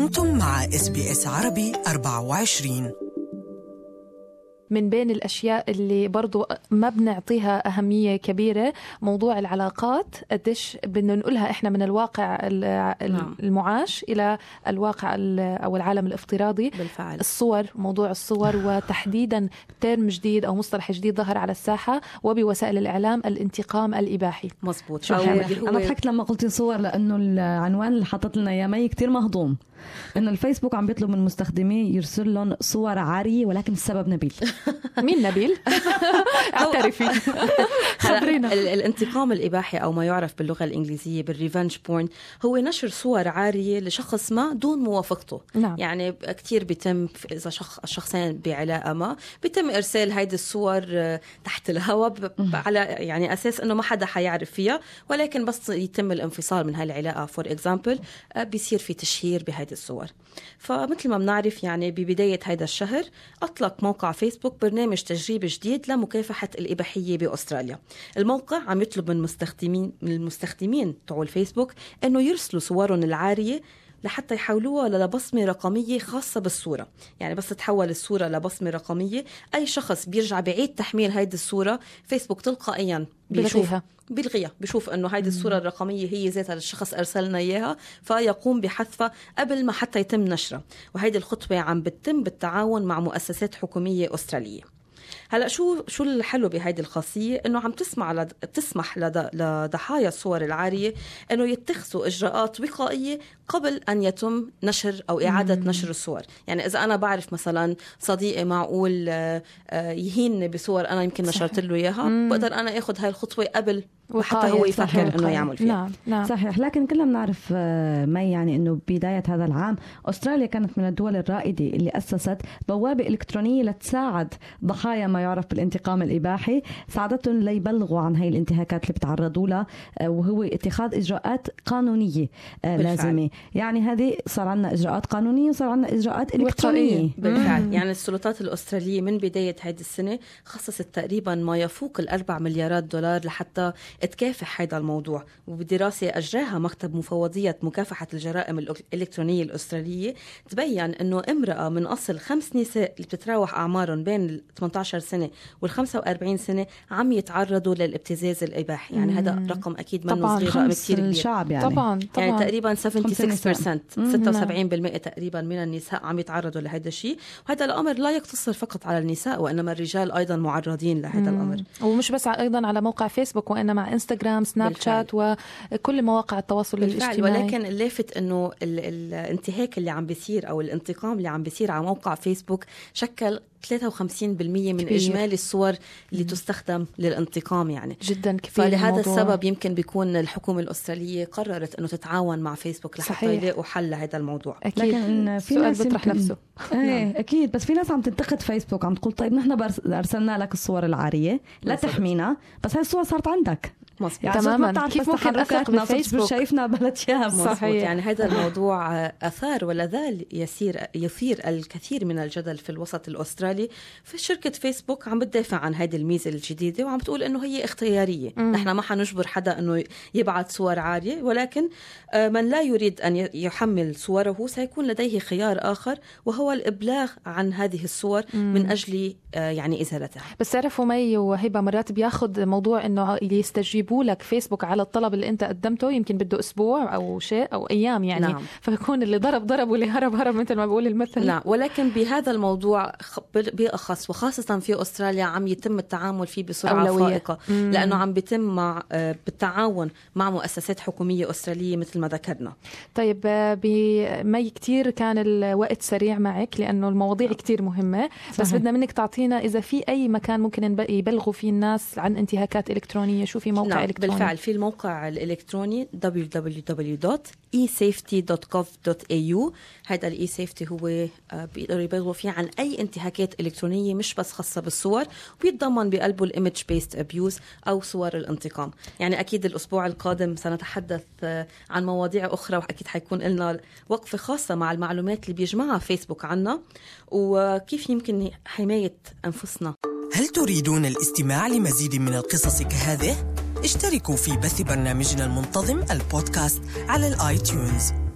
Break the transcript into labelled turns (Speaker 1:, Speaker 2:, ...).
Speaker 1: أنتم مع SBS عربي 24.
Speaker 2: من بين الأشياء اللي برضو ما بنعطيها أهمية كبيرة موضوع العلاقات، قديش بدنا نقولها إحنا من الواقع المعاش إلى الواقع أو العالم الافتراضي.
Speaker 3: بالفعل.
Speaker 2: الصور، موضوع الصور، وتحديدا ترم جديد أو مصطلح جديد ظهر على الساحة وبوسائل الإعلام، الانتقام الإباحي.
Speaker 3: مزبوط.
Speaker 4: أنا ضحكت لما قلتي صور لأنه العنوان اللي حطت لنا يا مي كتير مهضوم، إنه الفيسبوك عم بيطلب من مستخدميه يرسل لهم صور عارية ولكن السبب نبيل.
Speaker 2: مين نبيل؟ اعترفي.
Speaker 3: خبرينا. الانتقام الإباحي أو ما يعرف باللغة الإنجليزية بالريفنج بورن هو نشر صور عارية لشخص ما دون موافقته.
Speaker 2: نعم.
Speaker 3: يعني كتير بيتم إذا شخصين بعلاقة ما بيتم إرسال هيدي الصور تحت الهواء على يعني أساس إنه ما حدا حيعرف فيها، ولكن بس يتم الانفصال من هاي العلاقة فور إكزامبل بيصير في تشهير بهيدي الصور. فمثل ما بنعرف يعني ببداية هذا الشهر أطلق موقع فيسبوك برنامج تجريبي جديد لمكافحة الإباحية بأستراليا. الموقع عم يطلب من المستخدمين تبع الفيسبوك إنه يرسلوا صورهم العارية لحتى يحولوها لبصمة رقمية خاصة بالصورة. يعني بس تحول الصورة لبصمة رقمية، أي شخص بيرجع بعيد تحميل هيدي الصورة فيسبوك تلقائيا بيلغيها، بيشوف انه هيدي الصورة الرقمية هي ذاتها الشخص ارسلنا اياها، فيقوم بحذفها قبل ما حتى يتم نشرها. وهيدي الخطوة عم بتتم بالتعاون مع مؤسسات حكومية أسترالية. هلا شو الحلو بهيدي الخاصية؟ انه عم تسمح لضحايا الصور العارية انه يتخذوا اجراءات وقائية قبل ان يتم نشر او اعادة نشر الصور. يعني اذا انا بعرف مثلا صديقي معقول يهينني بصور انا يمكن نشرت له اياها، بقدر انا اخذ هاي الخطوة قبل وحتى هو يفكر انه يعمل فيها.
Speaker 4: نعم. صحيح. لكن كلنا بنعرف مي يعني انه بداية هذا العام استراليا كانت من الدول الرائدة اللي اسست بوابة الكترونية لتساعد ضحايا ما يعرف بالانتقام الاباحي، ساعدتهم ليبلغوا عن هاي الانتهاكات اللي بتعرضوا لها، وهو اتخاذ اجراءات قانونية لازمة. يعني هذه صار عنا اجراءات قانونية وصار عنا اجراءات الكترونية.
Speaker 3: بالفعل. يعني السلطات الاسترالية من بداية هذه السنة خصصت تقريبا ما يفوق $4 مليار لحتى تكافح هذا الموضوع. وبدراسة أجراها مكتب مفوضية مكافحة الجرائم الإلكترونية الأسترالية تبين أنه امرأة من أصل 5 نساء اللي بتتراوح أعمارهم بين 18 سنة وال45 سنة عم يتعرضوا للابتزاز الإباحي. يعني هذا رقم أكيد منه صغير، رقم كتير كبير.
Speaker 4: الشعب يعني.
Speaker 2: طبعا.
Speaker 3: يعني تقريبا 76% تقريبا من النساء عم يتعرضوا لهذا الشيء. وهذا الأمر لا يقتصر فقط على النساء، وإنما الرجال أيضا معرضين لهذا الأمر.
Speaker 2: ومش بس أيضا على موقع فيسبوك، وإنما انستغرام، سناب شات، وكل مواقع التوصل الاجتماعي.
Speaker 3: ولكن اللافت انه الانتهاك اللي عم بيصير او الانتقام اللي عم بيصير على موقع فيسبوك شكل 53% من إجمالي الصور اللي تستخدم للانتقام. يعني
Speaker 2: جدا كبير.
Speaker 3: فلهذا السبب يمكن بيكون الحكومة الأسترالية قررت أنه تتعاون مع فيسبوك لحتى يلاقوا حل لهذا الموضوع.
Speaker 2: أكيد. لكن في ناس بتطرح نفسه.
Speaker 4: أكيد. بس في ناس عم تنتقد فيسبوك، عم تقول طيب نحن أرسلنا لك الصور العارية لا تحمينا، بس هاي الصور صارت عندك.
Speaker 3: يعني
Speaker 2: تماما. كيف ممكن أثق بفيسبوك؟
Speaker 4: شايفنا بلديها.
Speaker 3: صحيح. يعني هذا الموضوع أثار ولا زال يثير الكثير من الجدل في الوسط الأسترالي. في شركة فيسبوك عم بتدافع عن هذه الميزة الجديدة وعم بتقول إنه هي اختيارية. نحن ما حنجبر حدا إنه يبعث صور عارية، ولكن من لا يريد أن يحمل صوره سيكون لديه خيار آخر، وهو الإبلاغ عن هذه الصور من أجل يعني إزالتها.
Speaker 2: بس تعرفوا مي وهبة مرات بياخد موضوع إنه يستجيبوا لك فيسبوك على الطلب اللي أنت قدمته، يمكن بده أسبوع أو شيء أو أيام يعني. نعم. فيكون اللي ضرب واللي هرب مثل ما بقول المثل.
Speaker 3: لا، ولكن بهذا الموضوع بأخص وخاصة في أستراليا عم يتم التعامل فيه بسرعة فائقة، لأنه عم بيتم بالتعاون مع مؤسسات حكومية أسترالية مثل ما ذكرنا.
Speaker 2: طيب مي كتير كان الوقت سريع معك لأنه المواضيع كتير مهمة. بس بدنا منك تعطينا إذا في أي مكان ممكن يبلغوا فيه الناس عن انتهاكات إلكترونية. شو في موقع إلكتروني؟
Speaker 3: بالفعل في الموقع الإلكتروني www.esafety.gov.au. هذا الإي-سيفتي هو بيقدروا يبلغوا فيه عن أي انتهاكات إلكترونية مش بس خاصة بالصور، وبيتضمن بقلبه الإيمج بيست أبيوز أو صور الانتقام. يعني أكيد الأسبوع القادم سنتحدث عن مواضيع أخرى، وأكيد حيكون لنا وقفة خاصة مع المعلومات اللي بيجمعها فيسبوك عنا وكيف يمكن حماية أنفسنا.
Speaker 1: هل تريدون الاستماع لمزيد من القصص كهذه؟ اشتركوا في بث برنامجنا المنتظم البودكاست على الآيتيونز.